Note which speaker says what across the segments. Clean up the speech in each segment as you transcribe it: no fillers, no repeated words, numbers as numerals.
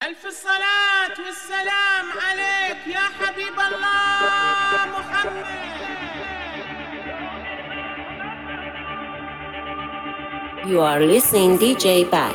Speaker 1: ألف الصلاة والسلام عليك يا حبيب الله محمد.
Speaker 2: You are listening DJ Bat.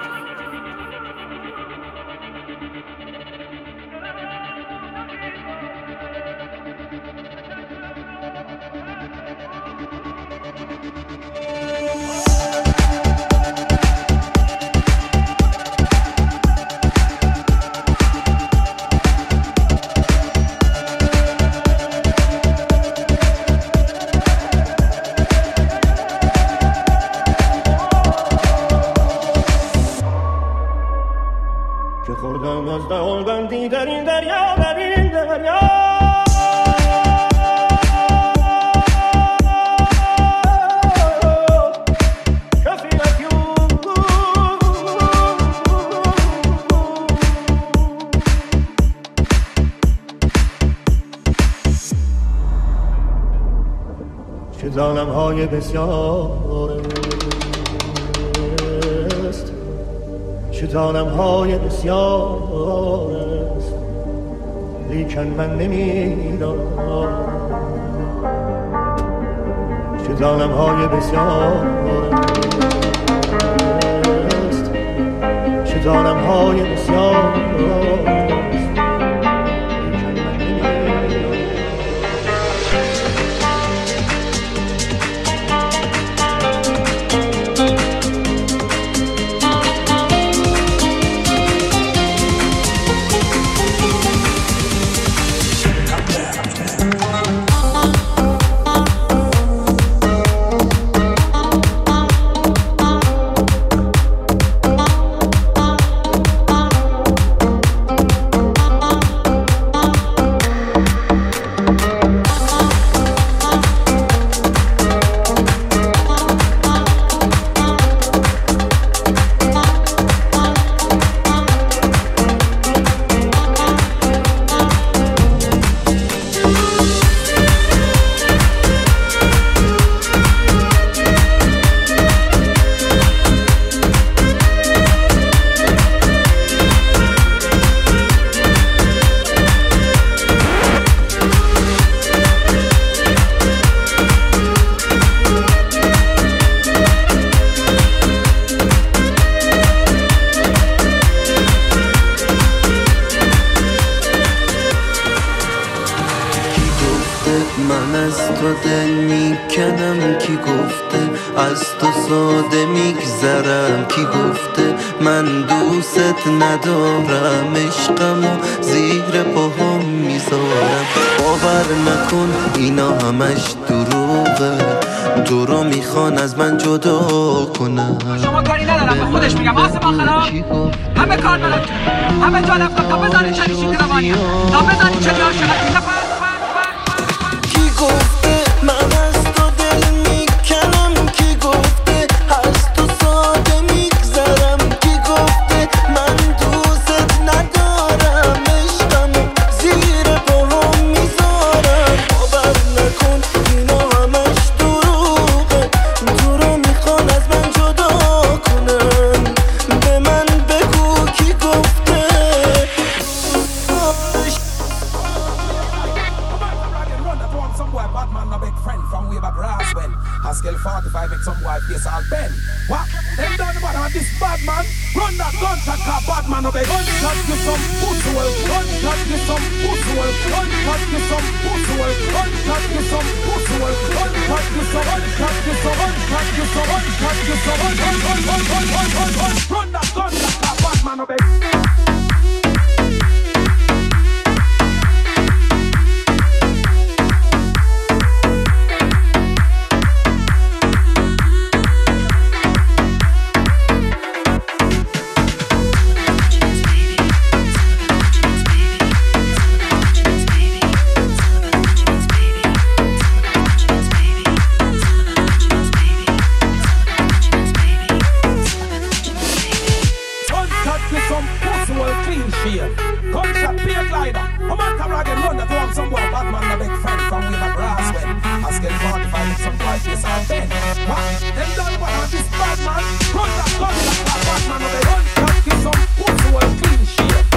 Speaker 3: ظالم‌های بسیار است، چه ظالم‌های بسیار است، لیکن من نمی‌دانم چه ظالم‌های بسیار است، چه ظالم‌های بسیار است.
Speaker 4: ندارم عشقمو زیر پاهم میذارم، باور نکن اینا همش دروغه، تو رو میخوان از من جدا کنم.
Speaker 5: شما کاری ندارم، به خودش میگم آسمان خراب، همه کار دارم، همه جا رفتم تا بزنی چنی شید روانی، تا بزنی چنی عاشقتی.
Speaker 4: کی گفته من از تو دل میکنم، کی گفته از تو ساده میگذرم، کی گفته من دوست ندارم عشقمو زیر پاهم میذارم، باور نکن اینا همش دروغه، تو رو میخوان از من جدا کنن، به من بگو کی گفته.
Speaker 6: Haskell 45 make some white face all bend. What? Them down the bottom of this bad man. Run that gunshot car, bad man obey. Gunshot give some pussy well. Gunshot give some pussy well. Gunshot give some pussy well. Gunshot give some pussy well. Gunshot give some. Gunshot give some. Gunshot give some. Gunshot give some. Run that gunshot car, bad man obey. Gunshot beer glider. A man can rag and run that want some boy. Bad man, a big friend from way back Roswell. Haskell 45 with some white face all bend. What? Them done what on this bad man. Run that gunshot, bad man, a big gunshot. Get some pussy well clean shit.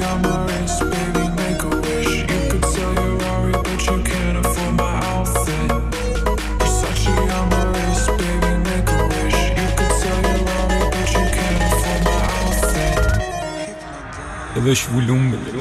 Speaker 7: on my wrist, baby, make a wish. You could sell your Rari, but you can't afford my outfit. Versace on my wrist, baby, make a wish. You could sell your Rari, but you can't afford my outfit.
Speaker 8: داداش ولوم بده.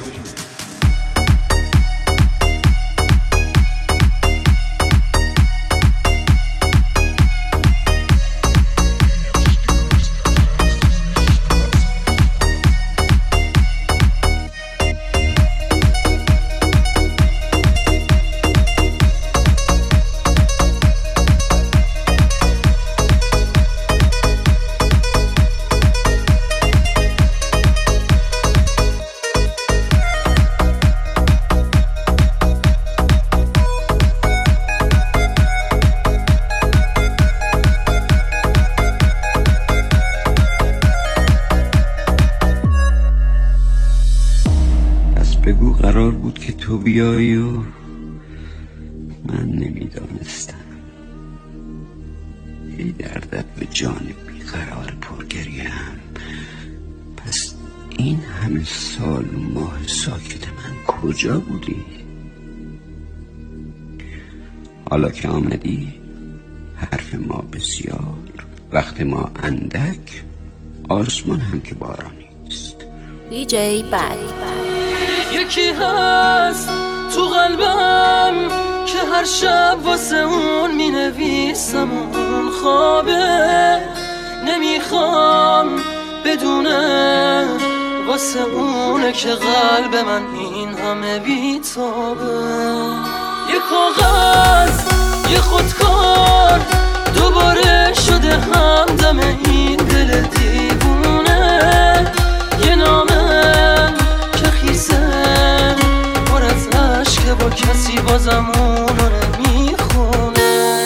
Speaker 9: بگو قرار بود که تو بیایی و من نمیدانستم. ای دردت به جان بیقرار پرگریم. پس این همه سال و ماه ساکت من کجا بودی؟ حالا که آمدی حرف ما بسیار، وقت ما اندک، آسمان هم که بارانی است.
Speaker 2: DJ Bad.
Speaker 10: یکی هست تو قلبم که هر شب واسه اون می نویسم اون خوابه، نمیخوام بدونه واسه اونه که قلب من این همه بیتابه. یه کاغذ یه خودکار دوباره شده همدم این دل دیوونه. یه نامه که خیسه پر از عشق با کسی بازم اونو نمیخونه.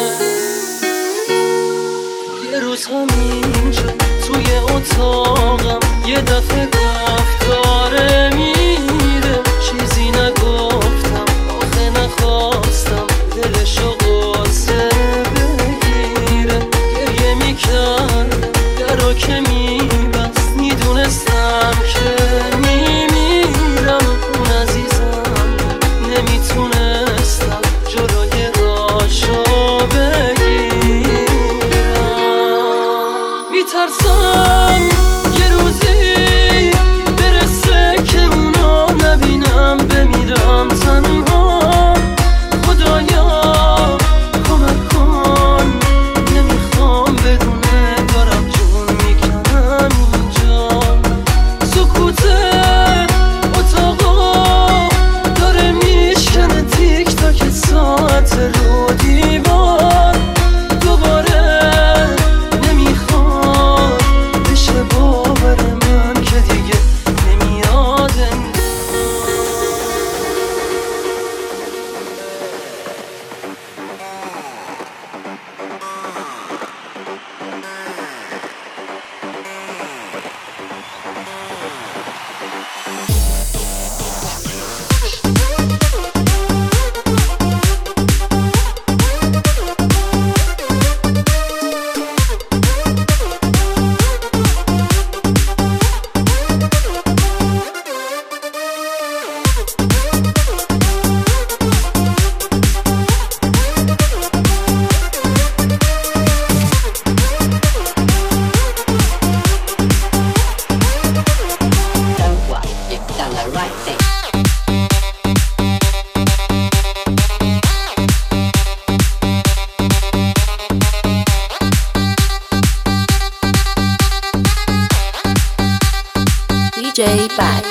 Speaker 10: یه روز همینجا توی اتاقم یه دفعه گفت داره میره، چیزی نگفتم آخه نخواستم دلشو قصه بگیره. گریه میکرد درو که میبست، میدونستم که میمیرم. اون عزیزم نمیتونستم جلوی راشو بگیرم. میترسم یه روزی برسه که اونو نبینم، بمیرم تنها. خدایا کمک کن، نمیخوام بدونه دارم جون میکنم اینجا. سکوت اتاقا داره میشکنه تیک تاک ساعت رو دیوار. دوباره نمیخواد بشه باور من که دیگه نمیاد
Speaker 2: DJ Bad.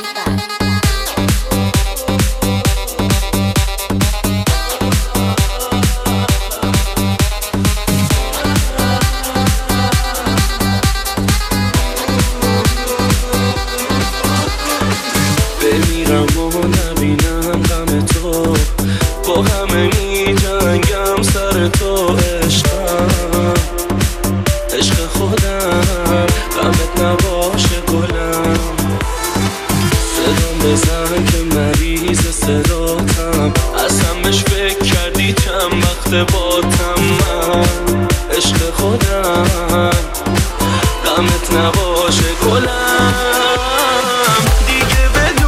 Speaker 4: بمیرم و نبینم غم تو، با همه می جنگم سر تو. عشقم عشق خودم، غمت نباشه گلم. صدام بزن که مریض صداتم، اصلا بهش فکر کردی چند وقت باتم من. عشق خودم غمت نباشه گلم. دیگه بدون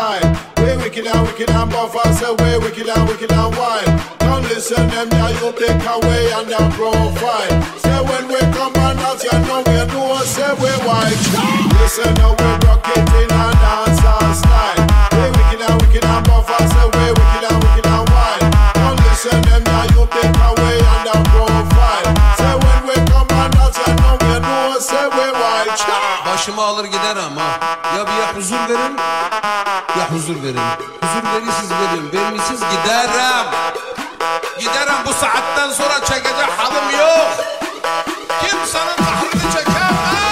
Speaker 11: style. We wicked and buff, I say we wicked and wild. Don't listen them, yeah, you take away and their profile. Say when we come on out, you know we know, say we wild. Listen now, we rock it in a dancehall style. We wicked and buff, I say we wicked and wild. Don't listen them, yeah, you take away and their profile. Say when we come on out, you know we know, say we wild.
Speaker 12: Başımı alır giderim ha. Ya bir huzur verin, ya huzur verin. Huzur verirsiniz verin, vermişsiniz giderim. Giderim, bu saatten sonra çekecek halim yok. Kimsenin kahrını çekemem.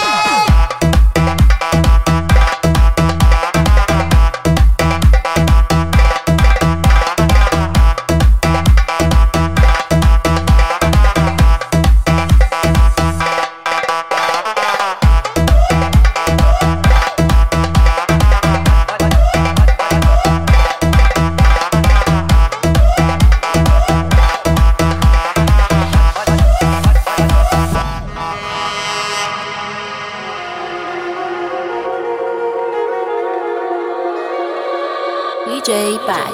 Speaker 2: DJ Bad.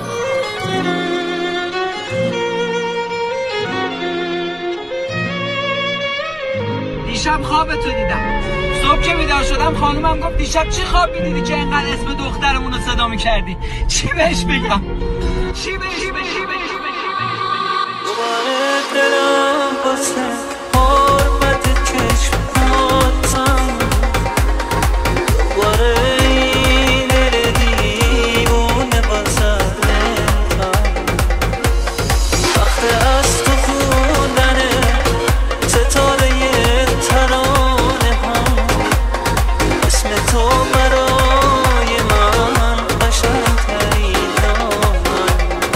Speaker 5: دیشب خوابتو دیدم. صبح که بیدار شدم خانومم گفت دیشب چی خواب میدیدی که اینقدر اسم دخترمون رو صدا میکردی؟ چی بهش بگم؟ چی بهش
Speaker 10: دوباره دلم باسه حرمت چشماتم دوباره این دل دیوونه بازم وقت از تو خوندنه ستاره ترانه هم اسم تو برای من قشنگ‌ترین نامه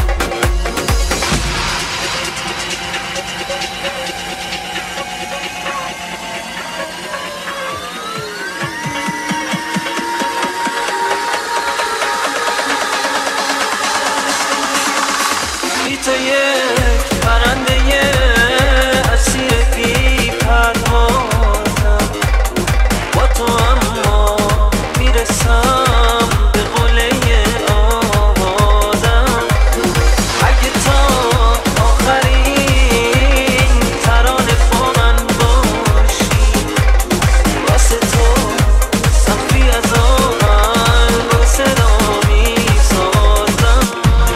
Speaker 10: تو یک پرنده اسیر بی پروازم با تو اما میرسم به قله آوازم اگه تا آخرین ترانه با من باشی واسه تو سخفی از آمن با صدا میسازم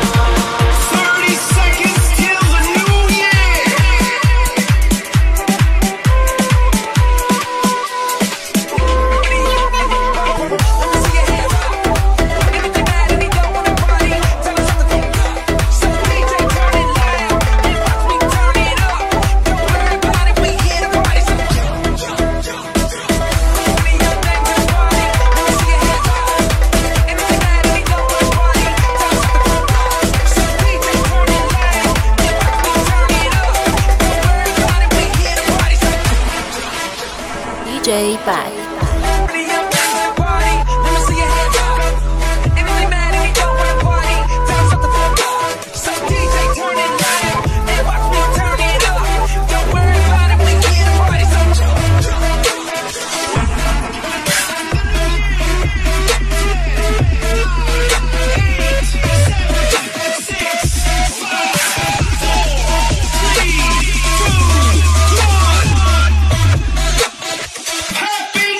Speaker 2: DJ Bad.
Speaker 13: Happy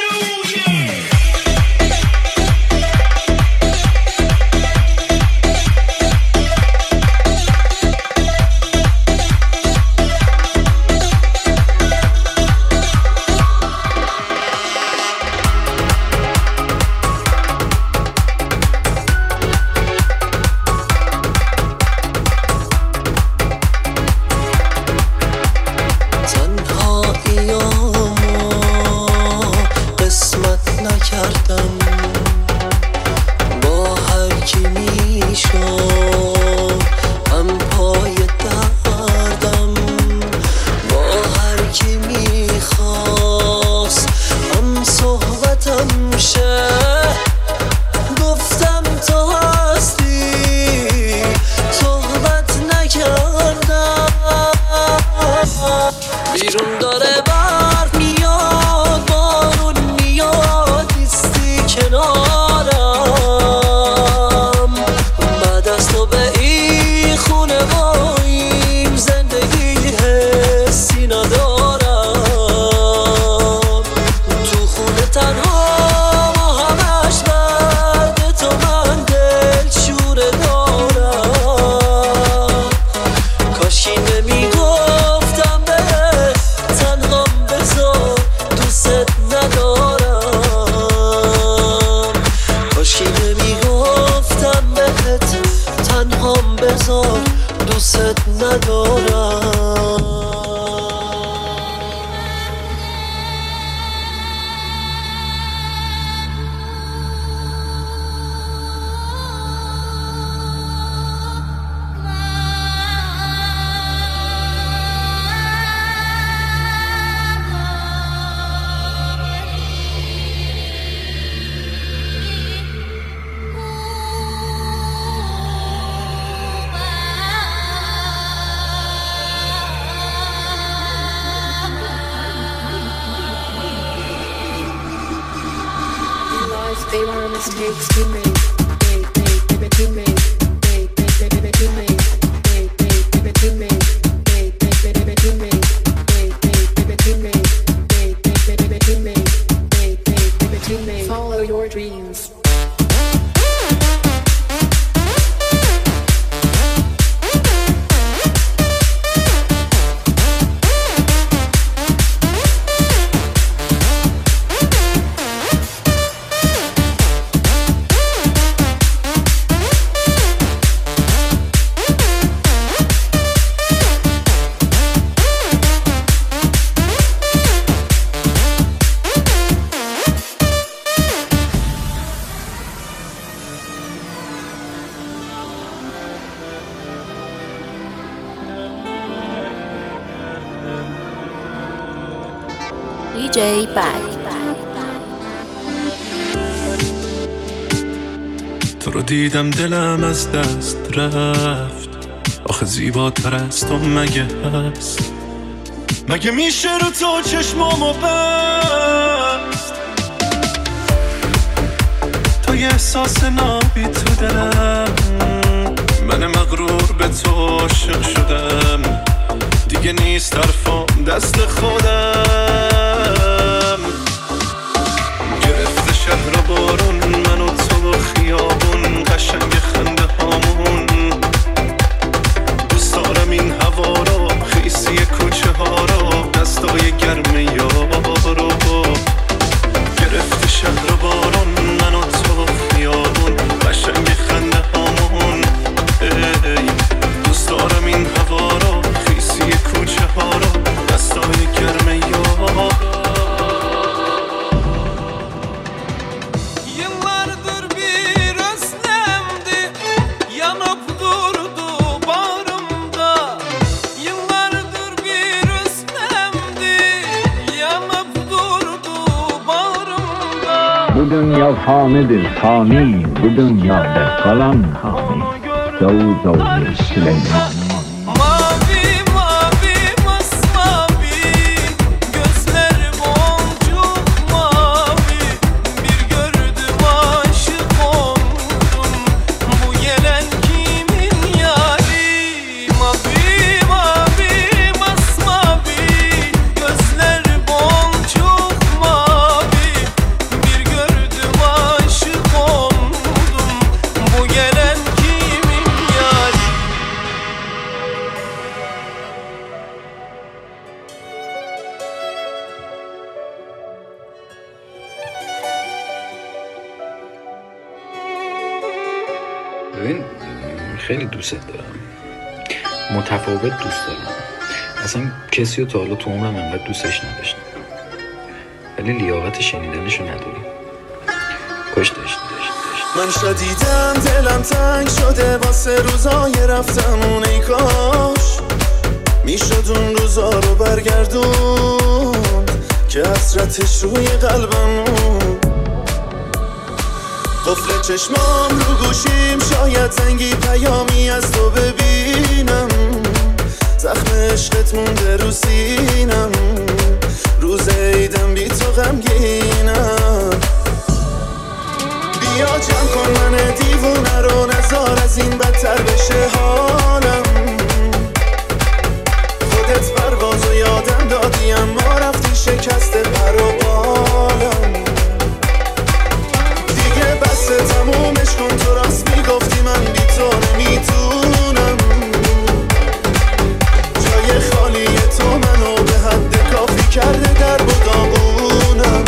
Speaker 10: واسط ندارم.
Speaker 2: They were mistakes we made. We made. Follow your dreams. DJ Bag.
Speaker 8: تو رو دیدم دلم از دست رفت، آخه زیباتر از تو مگه هست؟ مگه میشه رو تو چشمامو بست؟ تو یه احساس نابی تو دلم، من مغرور به تو عاشق شدم، دیگه نیست حرفام دست خودم. گرفته شهر و بارون، من و تو و خیابون، قشنگ خنده هامون. دوست دارم این هوا رو، خیسی کوچه ها رو، دستای گرم یارو. گرفته شهر و بارون، من و تو و خیابون، قشنگ خنده هامون. دوست دارم این هوا رو، خیسی کوچه ها رو، دستای گرم یارو.
Speaker 13: Bu dünya fanidir, fani. Bu dünyada kalan hani. Davul davul Süleyman.
Speaker 14: ببین خیلی دوست دارم، متفاوت دوست دارم. اصلا کسی رو تا حالا تو عمرم انقدر دوستش نداشتم، ولی لیاقت شنیدنشو نداری. کاش داشت.
Speaker 15: من شدیدم دلم تنگ شده واسه روزای رفتمون، ای کاش میشد اون روزا رو برگردون که حسرتش روی قلبمون. قفل چشمام رو گوشیم، شاید زنگی پیامی از تو ببینم. زخم عشقت مونده رو سینم، روز عیدم بی تو غمگینم. بیا جمع کن من دیوونه رو، نزار از این بدتر بشه حالم. خودت پروازو یادم دادی اما رفتی شکست پر و بالم. دیگه بس تمومش کن، تو راست میگفتی من بی تو نمیتونم. جای خالی تو منو به حد کافی کرده در و داغونم.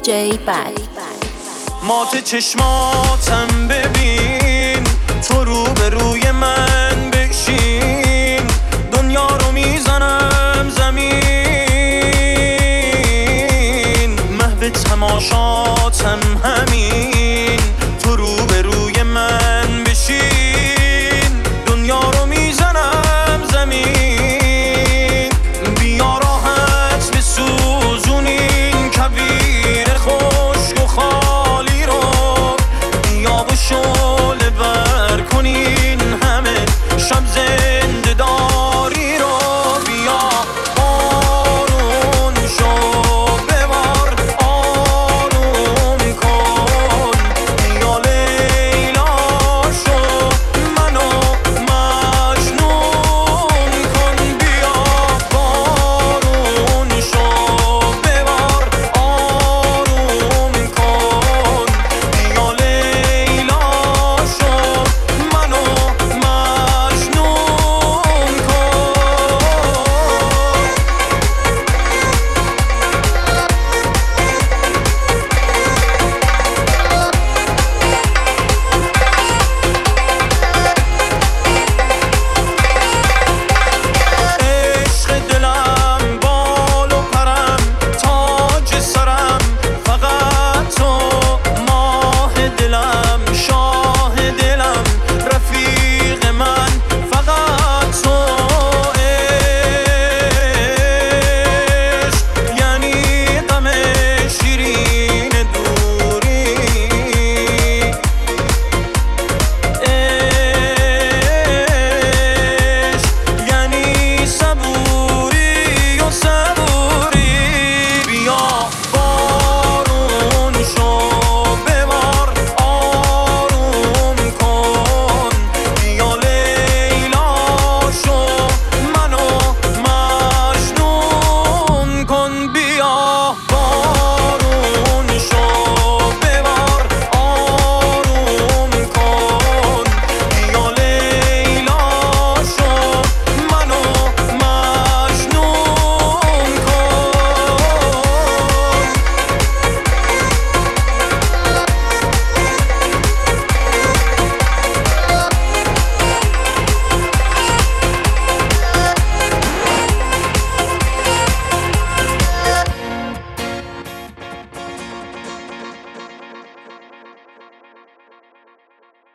Speaker 16: DJ Bad.
Speaker 15: مات چشماتم ببین